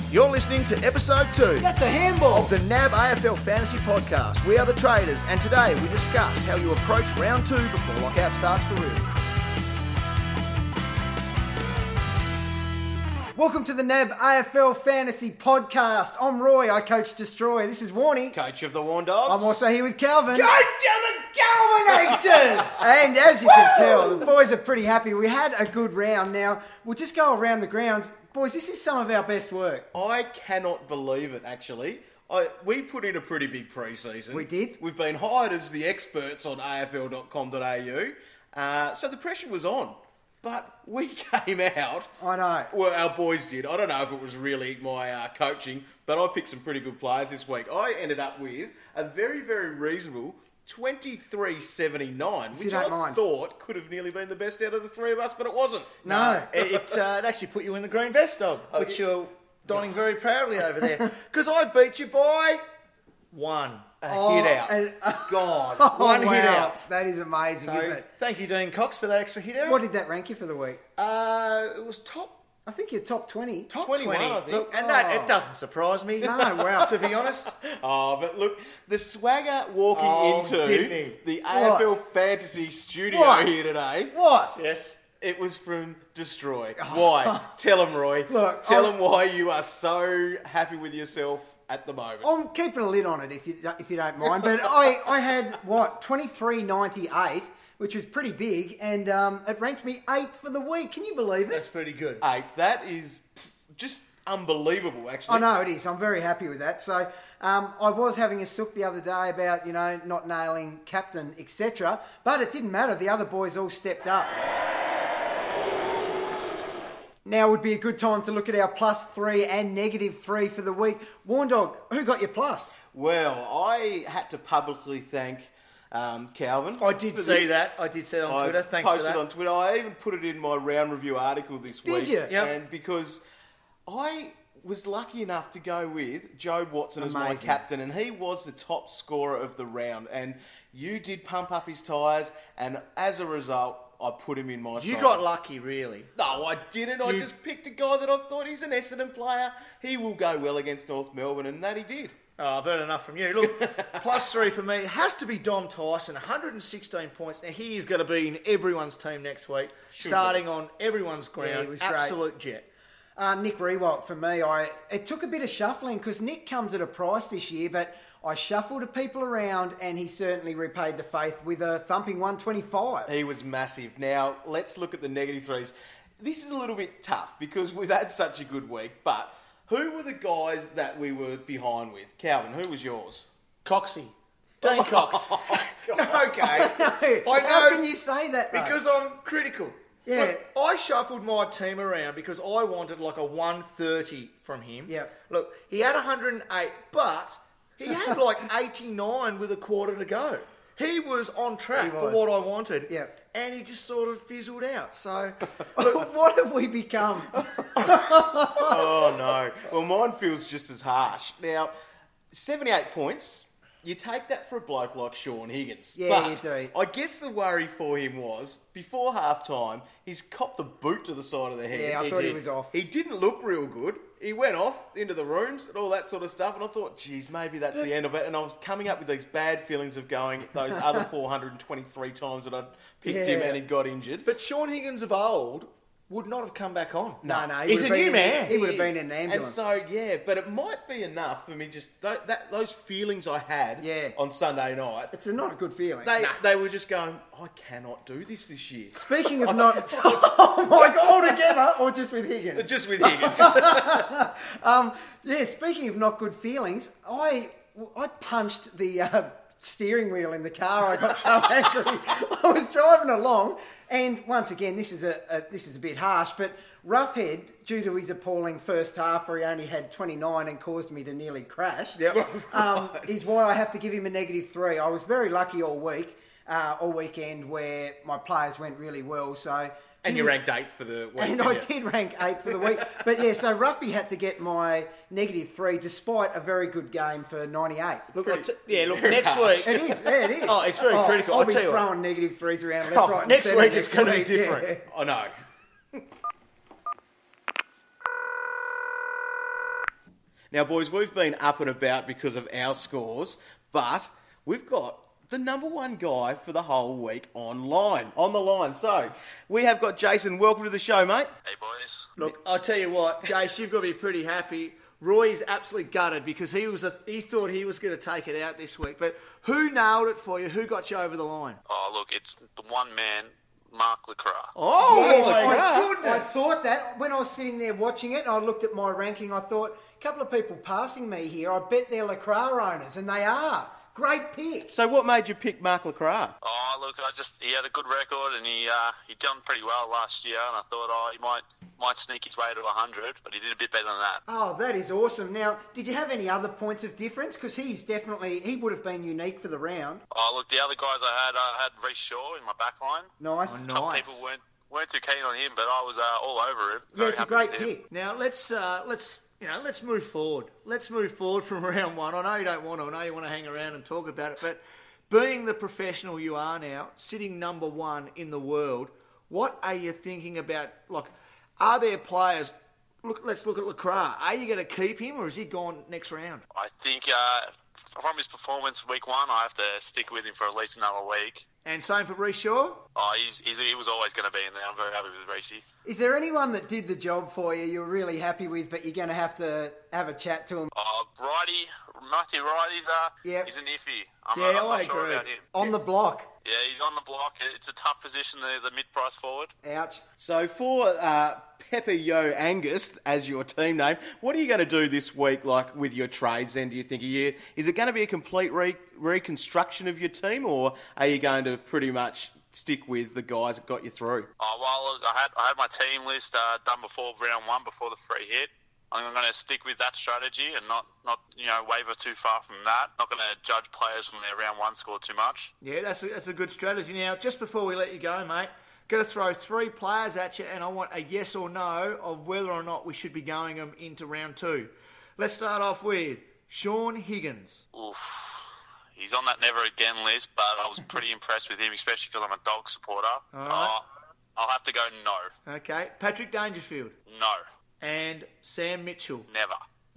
You're listening to episode 2 That's a handball. of the NAB AFL Fantasy Podcast. We are the Traders, and today we discuss how you approach round 2 before lockout starts for real. Welcome to the NAB AFL Fantasy Podcast. I'm Roy, I coach Destroy. This is Warnie. Coach of the Warn Dogs. I'm also here with Calvin. Coach of the Galvanators! And as you can tell, the boys are pretty happy. We had a good round. Now, we'll just go around the grounds. Boys, this is some of our best work. I cannot believe it, actually. We put in a pretty big pre-season. We did. We've been hired as the experts on afl.com.au. So the pressure was on. But we came out. I know. Well, our boys did. I don't know if it was really my coaching, but I picked some pretty good players this week. I ended up with a very, very reasonable 23.79, which I thought could have nearly been the best out of the three of us, but it wasn't. No. It actually put you in the green vest, dog, which you're donning very proudly over there. Because I beat you by one. Hit out. One hit wow. out. That is amazing, isn't So it? thank you, Dean Cox, for that extra hit out. What did that rank you for the week? It was top I think you're top 20. 21, I think. Look, and that, it doesn't surprise me. No, wow. To be honest. But look, the swagger walking didn't into he? the AFL Fantasy studio What? here today. What? Yes. It was from Destroy. Why? Tell him, Roy. Look, Tell him why you are so happy with yourself at the moment. I'm keeping a lid on it if you don't mind. But I had, 23.98, which was pretty big, and it ranked me 8th for the week. Can you believe That's it? pretty good. 8. That is just unbelievable, actually. I know it is. I'm very happy with that. So I was having a sook the other day about, not nailing captain, etc. But it didn't matter. The other boys all stepped up. Now would be a good time to look at our +3 and -3 for the week. Warn Dog, who got your plus? Well, I had to publicly thank Calvin. I did for see this. that. I did see that on Twitter. Thanks for posted that. on Twitter. I even put it in my round review article this week. Did you? Yep. And because I was lucky enough to go with Joe Watson as my Amazing. captain, and he was the top scorer of the round. And you did pump up his tyres, and as a result, I put him in my You side. got lucky, really. No, I didn't. I just picked a guy that I thought he's an Essendon player. He will go well against North Melbourne, and that he did. Oh, I've heard enough from you. Look, +3 for me. It has to be Dom Tyson, 116 points. Now, he is going to be in everyone's team next week, starting on everyone's ground. Yeah, he was great. Absolute jet. Nick Rewalt for me. It took a bit of shuffling because Nick comes at a price this year, but I shuffled people around and he certainly repaid the faith with a thumping 125. He was massive. Now, let's look at the -3s. This is a little bit tough because we've had such a good week, but who were the guys that we were behind with? Calvin, who was yours? Coxie. Dean Cox. Okay. No, how can you say that, though? Because I'm critical. Yeah. Look, I shuffled my team around because I wanted like a 130 from him. Yeah. Look, he had 108, but he had like 89 with a quarter to go. He was on track He for was. what I wanted. Yeah. And he just sort of fizzled out. So, What have we become? Oh, no. Well, mine feels just as harsh. Now, 78 points. You take that for a bloke like Sean Higgins. Yeah, but you do. I guess the worry for him was, before half-time, he's copped a boot to the side of the head. Yeah, I thought he was off. He didn't look real good. He went off into the rooms and all that sort of stuff, and I thought, geez, maybe that's the end of it. And I was coming up with these bad feelings of going those other 423 times that I'd picked him Yeah. and he got injured. but Sean Higgins of old would not have come back on. No, he He's would a have new been man. He would have is. been in an ambulance. And so, yeah, but it might be enough for me just, those feelings I had Yeah. on Sunday night, It's not a good feeling. they were just going, I cannot do this year. Speaking of not... Oh my God, altogether or just with Higgins? Just with Higgins. Speaking of not good feelings, I punched the steering wheel in the car. I got so angry. I was driving along, and once again, this is a bit harsh, but Roughhead, due to his appalling first half where he only had 29 and caused me to nearly crash, is why I have to give him a -3. I was very lucky all weekend where my players went really well, so... And you ranked 8th for the week. And I did rank 8th for the week. But yeah, so Ruffy had to get my -3 despite a very good game for 98. Look, next week. It is, yeah, it is. Oh, it's very critical. I'll I'll be tell you what. throwing -3s around left, right, and next centre week it's going to be week, different. yeah. I know. Now, boys, we've been up and about because of our scores, but we've got the number one guy for the whole week on the line. So, we have got Jason. Welcome to the show, mate. Hey, boys. Look, I'll tell you what, Jace, you've got to be pretty happy. Roy's absolutely gutted because he thought he was going to take it out this week. But who nailed it for you? Who got you over the line? Oh, look, it's the one man, Mark Lacroix. Oh, Yes, my I goodness. thought that when I was sitting there watching it and I looked at my ranking, I thought, a couple of people passing me here, I bet they're Lacroix owners, and they are. Great pick. So, what made you pick Mark Lacroix? Oh, look, he had a good record and he done pretty well last year, and I thought, he might sneak his way to 100, but he did a bit better than that. Oh, that is awesome. Now, did you have any other points of difference? Because he would have been unique for the round. Oh, look, the other guys I had Reece Shaw in my back line. Nice. Oh, A couple nice. people weren't too keen on him, but I was all over him. Yeah, Very it's a happy great with him. pick. Now, let's move forward. Let's move forward from round one. I know you don't want to. I know you want to hang around and talk about it. But being the professional you are now, sitting number one in the world, what are you thinking about? Like, are there players? Let's look at Lacroix. Are you going to keep him, or is he gone next round? I think from his performance week one, I have to stick with him for at least another week. And same for Reece Shaw. Oh, he was always going to be in there. I'm very happy with Reece. Is there anyone that did the job for you you're really happy with, but you're going to have a chat to him? Matthew Wright, Yep. he's an iffy. I'm Yeah, not I sure agree. about him. On the block. Yeah, he's on the block. It's a tough position, the mid-price forward. Ouch. So, for Pepper Yo Angus as your team name, what are you going to do this week, like with your trades? Then, do you think is it going to be a complete reconstruction of your team, or are you going to pretty much stick with the guys that got you through? Oh, well, look, I had my team list done before round one, before the free hit. I'm going to stick with that strategy and not waver too far from that. Not going to judge players from their round one score too much. Yeah, that's a good strategy. Now, just before we let you go, mate, going to throw three players at you, and I want a yes or no of whether or not we should be going them into round two. Let's start off with Sean Higgins. Oof. He's on that never again list, but I was pretty impressed with him, especially because I'm a dog supporter. All right. I'll have to go no. Okay, Patrick Dangerfield No. and Sam Mitchell. Never.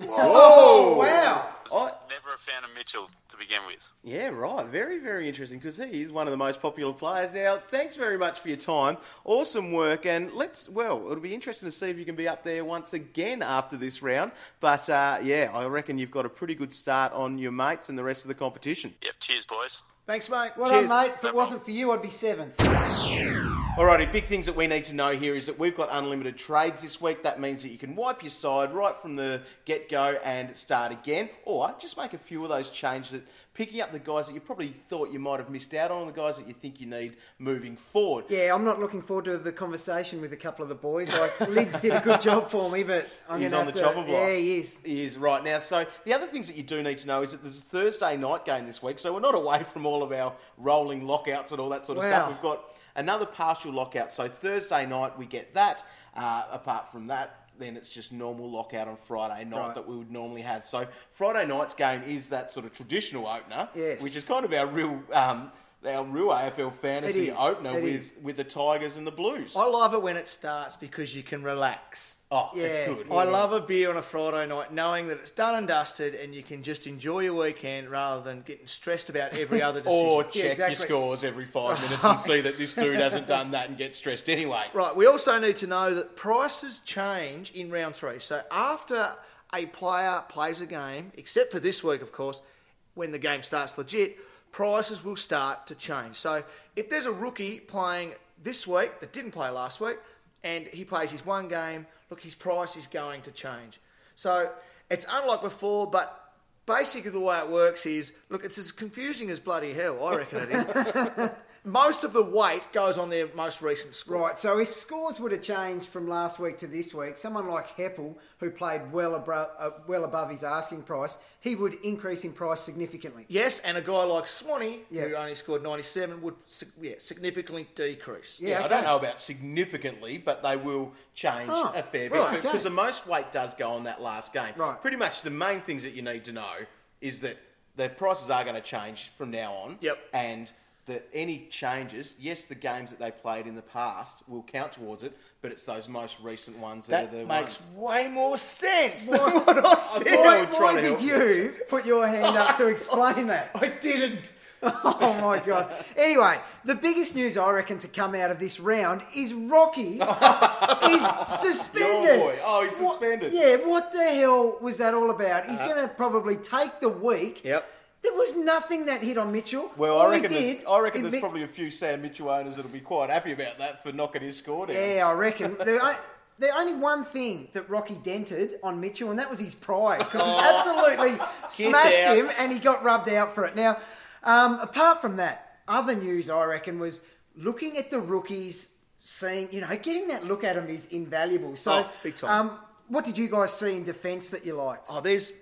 Oh, wow. I was never a fan of Mitchell to begin with. Yeah, right. Very, very interesting because he is one of the most popular players. Now, thanks very much for your time. Awesome work. And it'll be interesting to see if you can be up there once again after this round. But, I reckon you've got a pretty good start on your mates and the rest of the competition. Yep, cheers, boys. Thanks, mate. Well Cheers. done, mate. If it wasn't for you, I'd be seventh. Alrighty, big things that we need to know here is that we've got unlimited trades this week. That means that you can wipe your side right from the get-go and start again, or just make a few of those changes, picking up the guys that you probably thought you might have missed out on, the guys that you think you need moving forward. Yeah, I'm not looking forward to the conversation with a couple of the boys. Lids did a good job for me, but He's on the chopping block. Yeah, he is. He is, right. Now, so the other things that you do need to know is that there's a Thursday night game this week, so we're not away from all of our rolling lockouts and all that sort of stuff. Wow. We've got another partial lockout, so Thursday night we get that. Apart from that, then it's just normal lockout on Friday night Right. that we would normally have. So Friday night's game is that sort of traditional opener, Yes. which is kind of our real AFL fantasy It is. opener It is. with the Tigers and the Blues. I love it when it starts because you can relax. Oh, Yeah, that's good. yeah. I love a beer on a Friday night knowing that it's done and dusted and you can just enjoy your weekend rather than getting stressed about every other decision. Or Yeah, check exactly. your scores every 5 minutes and see that this dude hasn't done that and get stressed anyway. Right, we also need to know that prices change in round three. So after a player plays a game, except for this week, of course, when the game starts legit, prices will start to change. So if there's a rookie playing this week that didn't play last week and he plays his one game, look, his price is going to change. So it's unlike before, but basically the way it works is, look, it's as confusing as bloody hell, I reckon it is. Most of the weight goes on their most recent score. Right, so if scores were to change from last week to this week, someone like Heppel, who played well above his asking price, he would increase in price significantly. Yes, and a guy like Swanee, Yeah. who only scored 97, would significantly decrease. Yeah, Yeah, okay. I don't know about significantly, but they will change Oh, a fair bit right, okay. because the most weight does go on that last game. Right. Pretty much the main things that you need to know is that the prices are going to change from now on. Yep. And that any changes, yes, the games that they played in the past will count towards it, but it's those most recent ones that are the makes ones. way more sense than what I said. Why did you put your hand up to explain that? I didn't. Oh my God. Anyway, the biggest news I reckon to come out of this round is Rocky is suspended. Your boy. Oh, he's suspended. What the hell was that all about? He's going to probably take the week. Yep. There was nothing that hit on Mitchell. Well, All I he reckon did- there's probably a few Sam Mitchell owners that'll be quite happy about that for knocking his score down. Yeah, I reckon. There's only one thing that Rocky dented on Mitchell, and that was his pride, because he absolutely smashed out. him, and he got rubbed out for it. Now, apart from that, other news I reckon was looking at the rookies, seeing, getting that look at them is invaluable. So, big time. What did you guys see in defence that you liked? Oh, there's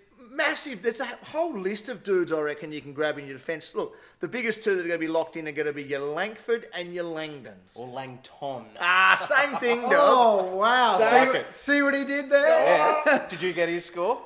a whole list of dudes I reckon you can grab in your defence. Look, the biggest two that are going to be locked in are going to be your Langford and your Langdons. Or Langton. Same thing, dog. Oh, wow. So- See what he did there? Yeah. Did you get his score?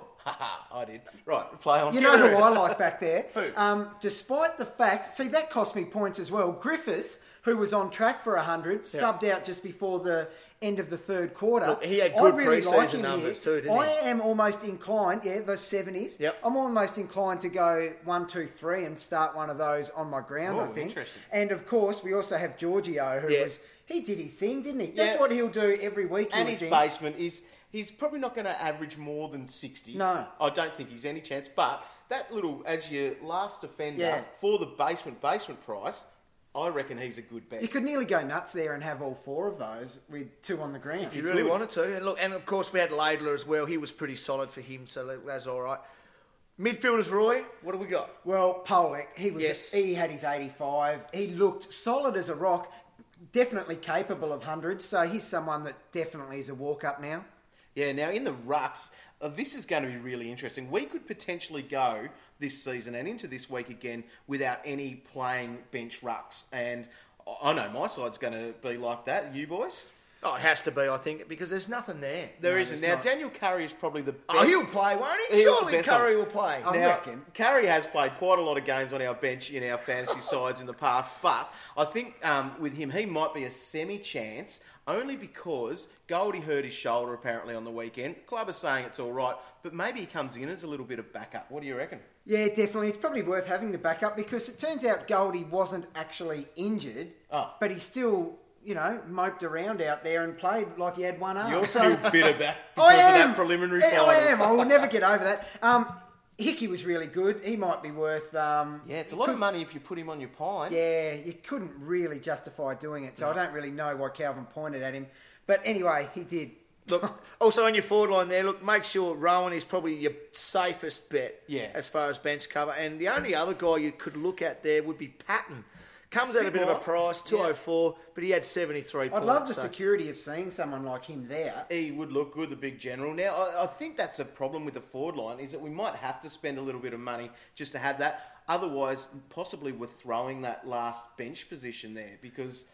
I did. Right, play on. You know who I like back there? Who? Despite the fact, that cost me points as well. Griffiths, who was on track for 100, subbed out just before the end of the third quarter. Look, he had I good really like pre-season him numbers here. too, didn't he? I am almost inclined, those 70s. Yep. I'm almost inclined to go 1, 2, 3 and start one of those on my ground, I Oh, think. interesting. And of course, we also have Giorgio, who he did his thing, didn't he? That's Yeah. what he'll do every week. And you his would think. basement is... He's probably not going to average more than 60. No. I don't think he's any chance. But that little, as your last defender, Yeah. for the basement price, I reckon he's a good bet. You could nearly go nuts there and have all 4 of those with 2 on the ground. If you really wanted to. And look, and of course we had Laidler as well. He was pretty solid for him, so that's all right. Midfielders, Roy, what do we got? Well, Polek, Yes. he had his 85. He looked solid as a rock, definitely capable of hundreds. So he's someone that definitely is a walk up now. Yeah, now in the rucks, this is going to be really interesting. We could potentially go this season and into this week again without any playing bench rucks. And I know my side's going to be like that. You boys? Oh, it has to be, I think, because there's nothing there. There No, isn't. there's Now, not. Daniel Curry is probably the best. Oh, he'll play, won't he? He'll Surely be best Curry on- will play. I Now, reckon. Curry has played quite a lot of games on our bench in our fantasy sides in the past, but I think with him, he might be a semi-chance, only because Goldie hurt his shoulder apparently on the weekend. Club is saying it's all right, but maybe he comes in as a little bit of backup. What do you reckon? Yeah, definitely. It's probably worth having the backup because it turns out Goldie wasn't actually injured, but he still, moped around out there and played like he had one arm. You're So- still bitter back I because of am. that preliminary Yeah, final. I am. I will never get over that. Hickey was really good. He might be worth... Yeah, it's a lot of money if you put him on your pine. Yeah, you couldn't really justify doing it, so I don't really know why Calvin pointed at him. But anyway, he did. Look, also on your forward line there, look, make sure Rowan is probably your safest bet as far as bench cover. And the only other guy you could look at there would be Patton. Comes at a bit of a price, 204, but he had 73 points. I'd love the so- security of seeing someone like him there. He would look good, the big general. Now, I think that's a problem with the forward line, is that we might have to spend a little bit of money just to have that. Otherwise, possibly we're throwing that last bench position there because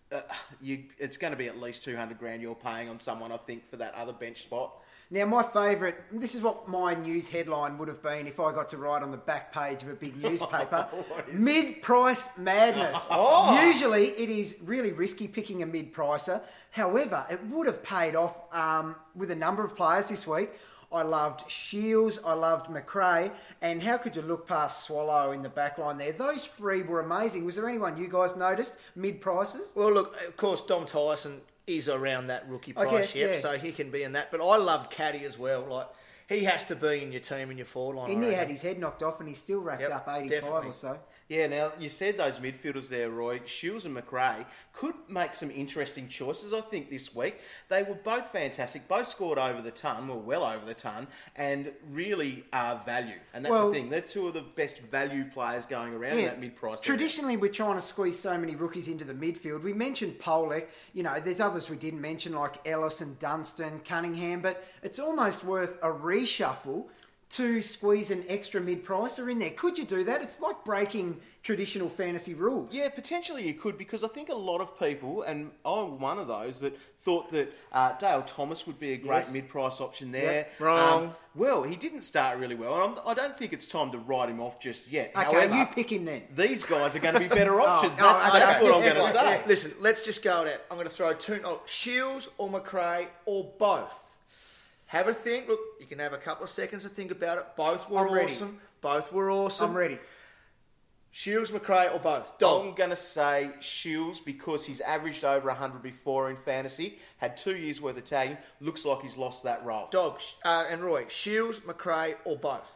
it's going to be at least 200 grand you're paying on someone, I think, for that other bench spot. Now, my favourite, this is what my news headline would have been if I got to write on the back page of a big newspaper. Mid-price madness. Usually it is really risky picking a mid-pricer. However, it would have paid off with a number of players this week. I loved Shields, I loved McRae, and how could you look past Swallow in the back line there? Those 3 were amazing. Was there anyone you guys noticed, mid-prices? Well, look, of course, Dom Tyson is around that rookie price, guess, yeah. so he can be in that. But I loved Caddy as well. Like, he has to be in your team in your forward line. He I nearly reckon. had his head knocked off and he still racked Yep, up 85 definitely. or so. Yeah, now, you said those midfielders there, Roy. Shields and McRae could make some interesting choices, I think, this week. They were both fantastic. Both scored over the ton, or well over the ton, and really are value. And that's the thing. They're 2 of the best value players going around in that mid-price. Traditionally, we're trying to squeeze so many rookies into the midfield. We mentioned Polek. There's others we didn't mention, like Ellis and Dunstan, Cunningham, but it's almost worth a reshuffle to squeeze an extra mid-pricer in there? Could you do that? It's like breaking traditional fantasy rules. Yeah, potentially you could, because I think a lot of people, and I'm one of those, that thought that Dale Thomas would be a great Yes. mid-price option there. Yep. Wrong. Well, he didn't start really well, and I don't think it's time to write him off just yet. Okay, However, you pick him then. these guys are going to be better options. oh, That's okay. what I'm going to Yeah, say. yeah. Listen, let's just go at it. I'm going to throw Shields or McRae or both. Have a think. Look, you can have a couple of seconds to think about it. Both were I'm ready. awesome. Both were awesome. I'm ready. Shields, McRae or both? Dog. I'm going to say Shields because he's averaged over 100 before in fantasy, had 2 years' worth of tagging, looks like he's lost that role. Dog. And Roy, Shields, McRae or both?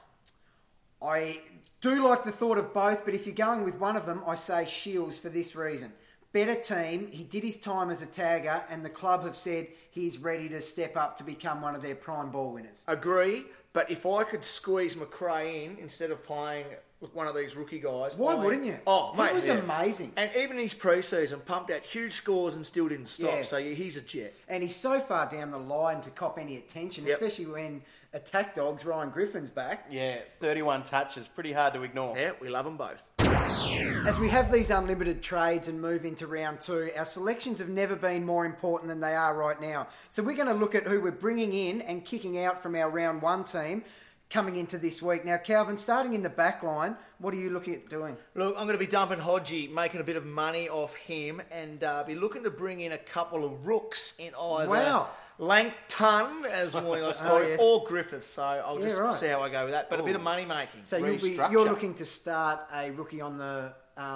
I do like the thought of both, but if you're going with one of them, I say Shields for this reason. Better team, he did his time as a tagger, and the club have said he's ready to step up to become one of their prime ball winners. Agree, but if I could squeeze McRae in instead of playing one of these rookie guys... Why wouldn't you? Oh, mate. He was amazing. And even his pre-season pumped out huge scores and still didn't stop, Yeah. so he's a jet. And he's so far down the line to cop any attention, Yep. especially when attack dogs Ryan Griffin's back. Yeah, 31 touches, pretty hard to ignore. Yeah, we love them both. As we have these unlimited trades and move into round two, our selections have never been more important than they are right now. So we're going to look at who we're bringing in and kicking out from our round one team coming into this week. Now, Calvin, starting in the back line, what are you looking at doing? Look, I'm going to be dumping Hodgie, making a bit of money off him, and be looking to bring in a couple of rooks in either Wow. Langton, as Moy likes to call it, yes. or Griffith. So I'll Yeah, just right. see how I go with that. But a bit of money making. So Restructure. you're looking to start a rookie on the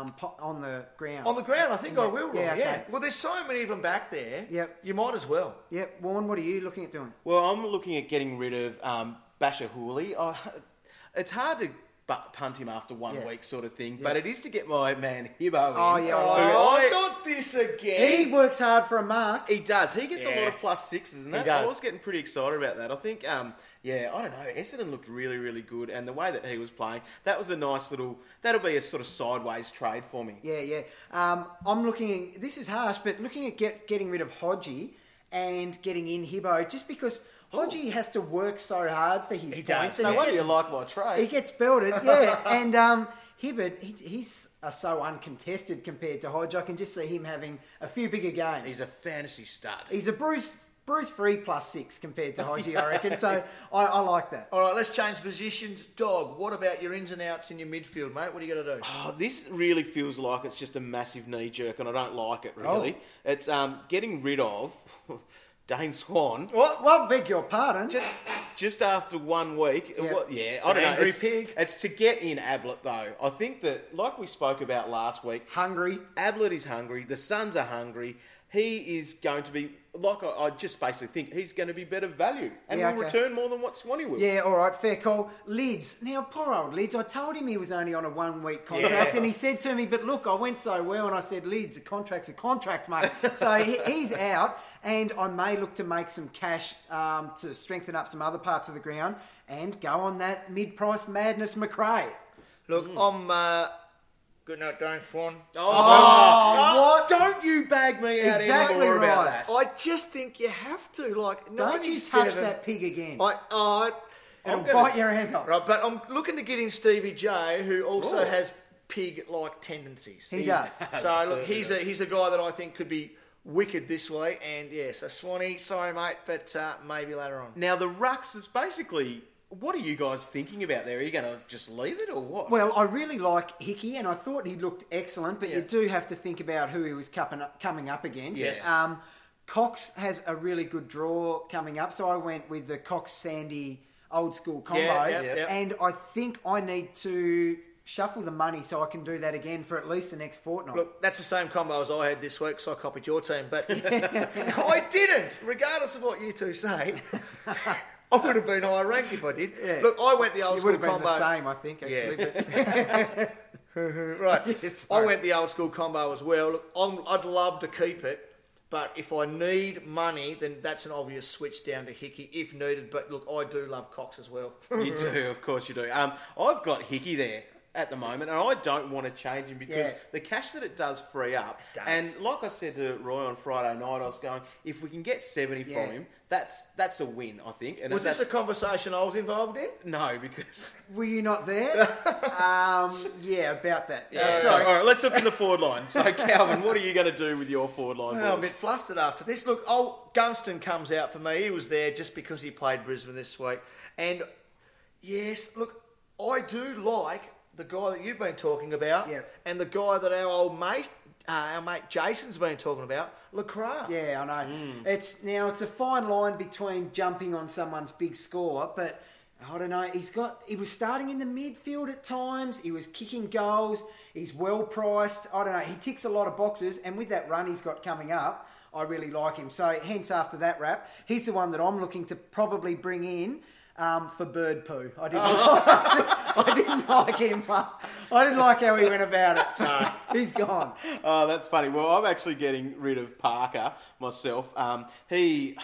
ground. On the ground, I think I will, Roy. Yeah, Yeah, okay. Well, there's so many of them back there. Yep. You might as well. Yep. Warren, what are you looking at doing? Well, I'm looking at getting rid of Basher Hooley. It's hard to punt him after 1 Yeah. week sort of thing, but it is to get my man Hibbo in. Oh, yeah, I like who it. Not this again. He works hard for a mark. He does. He gets a Yeah. lot of +6s, and that does. I was getting pretty excited about that. I think, I don't know. Essendon looked really, really good, and the way that he was playing, that was a nice little. That'll be a sort of sideways trade for me. Yeah. I'm looking. This is harsh, but looking at getting rid of Hodgie and getting in Hibbo, just because Hodgie has to work so hard for his He points. does. and No he wonder you gets- like my trade. He gets belted, yeah. And Hibbert, he's so uncontested compared to Hodge. I can just see him having a few bigger games. He's a fantasy stud. He's a Bruce Free +6 compared to Hodgie, I reckon. So I like that. All right, let's change positions. Dog, what about your ins and outs in your midfield, mate? What are you going to do? Oh, this really feels like it's just a massive knee jerk, and I don't like it really. It's getting rid of Dane Swan. Well, beg your pardon. Just after 1 week. Yeah. I don't know. angry It's, pig. it's to get in Ablett, though. I think that, like we spoke about last week, Hungry. Ablett is hungry. The Suns are hungry. He is going to be, like I just basically think, he's going to be better value. And Yeah, will okay. return more than what Swanee will. Yeah, all right, fair call. Lids. Now, poor old Lids, I told him he was only on a 1 week contract, Yeah. and he said to me, but look, I went so well, and I said, Lids, a contract's a contract, mate. So he's out, and I may look to make some cash to strengthen up some other parts of the ground and go on that mid-price madness McRae. Look, I'm... Good night, Dane Swan. What? Don't you bag me out Exactly anymore about right. that. I just think you have to. Like, Don't you 97, touch that pig again. It'll gonna- bite your hand off. Right, but I'm looking to get in Stevie J, who also Oh. has pig-like tendencies. He does. So look, he's a guy that I think could be wicked this way. And yeah, so Swanee, sorry mate, but maybe later on. Now, the rucks, it's basically, what are you guys thinking about there? Are you going to just leave it or what? Well, I really like Hickey, and I thought he looked excellent, but you do have to think about who he was coming up against. Yes. Cox has a really good draw coming up, so I went with the Cox-Sandy old school combo, Yeah. and I think I need to shuffle the money so I can do that again for at least the next fortnight. Look, that's the same combo as I had this week, so I copied your team. But I didn't, regardless of what you two say. I would have been higher ranked if I did. Yeah. Look, I went the old you school would have been combo. the same, I think, actually. Yeah. But Right. Yes, I sorry. went the old school combo as well. Look, I'd love to keep it, but if I need money, then that's an obvious switch down to Hickey if needed. But look, I do love Cox as well. You do, of course you do. I've got Hickey there. at the moment, and I don't want to change him because the cash that it does free up. And like I said to Roy on Friday night, I was going, if we can get 70 from him, that's a win, I think. And Was this a conversation I was involved in? No, because... Were you not there? Yeah, about that. Sorry. All right, let's look in the forward line. So, Calvin, what are you going to do with your forward line, Well, I'm a boys? bit flustered after this. Look, Gunston comes out for me. He was there just because he played Brisbane this week. And, yes, look, I do like the guy that you've been talking about and the guy that our mate Jason's been talking about, LaCroix. Yeah, I know. It's a fine line between jumping on someone's big score, but I don't know. He was starting in the midfield at times. He was kicking goals. He's well priced. I don't know. He ticks a lot of boxes, and with that run he's got coming up, I really like him. So hence after that wrap, he's the one that I'm looking to probably bring in. For bird poo. I didn't like him. I didn't like how he went about it, so he's gone. Oh, that's funny. Well, I'm actually getting rid of Parker myself. He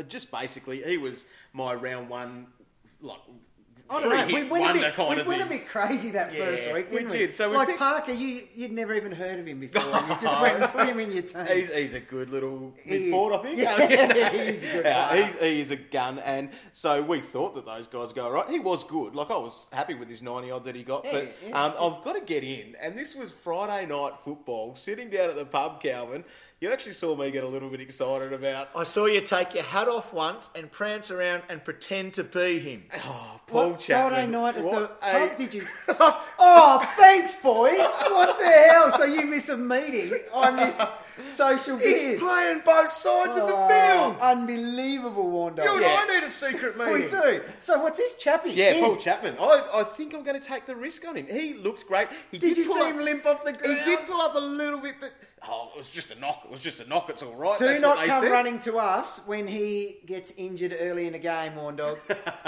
was my round one, like, I don't know. We went a thing. bit crazy that first week, didn't we? We did. So Parker, you'd never even heard of him before. And you just went and put him in your team. He's a good little mid-forward, I think. Yeah, he's a good player. He is a gun, and so we thought that those guys go right. He was good. Like, I was happy with his 90-odd that he got, but I've got to get in. And this was Friday night football, sitting down at the pub, Calvin. You actually saw me get a little bit excited about... I saw you take your hat off once and prance around and pretend to be him. Oh, Paul Friday Chapman. night at the pub, did you... Oh, thanks, boys. What the hell? So you miss a meeting, I miss social beers. He's playing both sides of the field. Unbelievable, Wando. You and I need a secret meeting. We do. So what's this chappie? Yeah, Paul Chapman. I think I'm going to take the risk on him. He looked great. Did you see him limp off the ground? He did pull up a little bit, but... Oh, it was just a knock. It's all right. Do That's not what they come said. running to us when he gets injured early in a game, Horn Dog.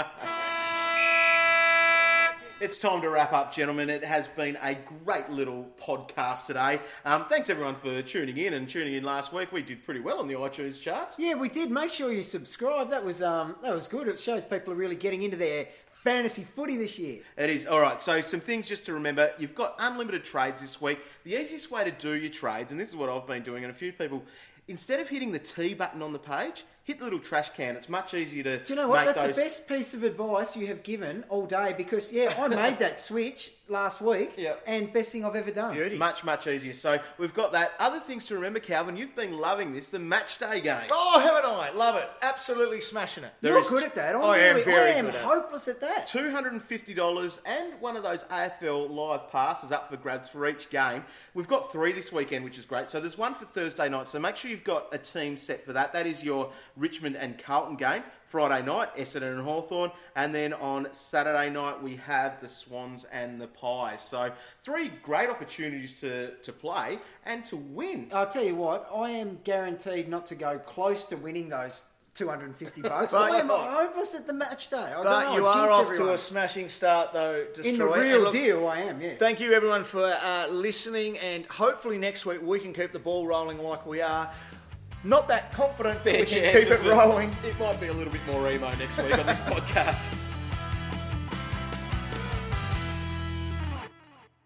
It's time to wrap up, gentlemen. It has been a great little podcast today. Thanks, everyone, for tuning in last week. We did pretty well on the iTunes charts. Yeah, we did. Make sure you subscribe. That was good. It shows people are really getting into their fantasy footy this year. It is. All right, so some things just to remember. You've got unlimited trades this week. The easiest way to do your trades, and this is what I've been doing, and a few people, instead of hitting the T button on the page, hit the little trash can. It's much easier to Do you know what? make That's those... the best piece of advice you have given all day because, I made that switch last week and best thing I've ever done. Beauty. Much, much easier. So we've got that. Other things to remember, Calvin, you've been loving this, the match day game. Oh, haven't I? Love it. Absolutely smashing it. You're good at that. I am very I am good at it. hopeless at that. $250 and one of those AFL live passes up for grabs for each game. We've got 3 this weekend, which is great. So there's one for Thursday night. So make sure you've got a team set for that. That is your Richmond and Carlton game. Friday night, Essendon and Hawthorn. And then on Saturday night, we have the Swans and the Pies. So 3 great opportunities to play and to win. I'll tell you what, I am guaranteed not to go close to winning those $250. But I am hopeless at the match day. I don't But know, you I are jinx off everyone. to a smashing start, though, Destroy. In the And real look, deal, I am, yes. Thank you, everyone, for listening. And hopefully next week we can keep the ball rolling like we are. Not that confident, but we can keep it rolling. It might be a little bit more emo next week on this podcast.